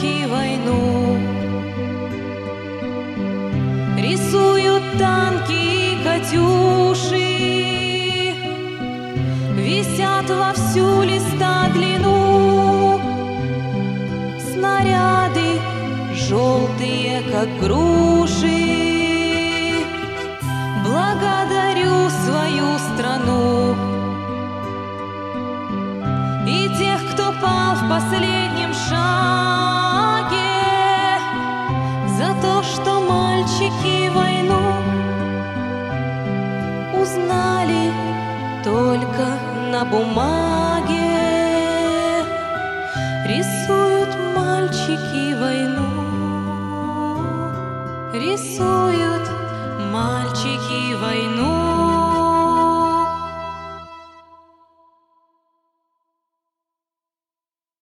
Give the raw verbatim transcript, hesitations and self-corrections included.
мальчики войну. Рисуют танки и катюши, висят во всю листа длину. Снаряды желтые, как груши. Благодарю свою страну и тех, кто пал в последнем шаге, за то, что мальчики войну узнали только на бумаге. Рисуют мальчики войну, рисуют мальчики войну.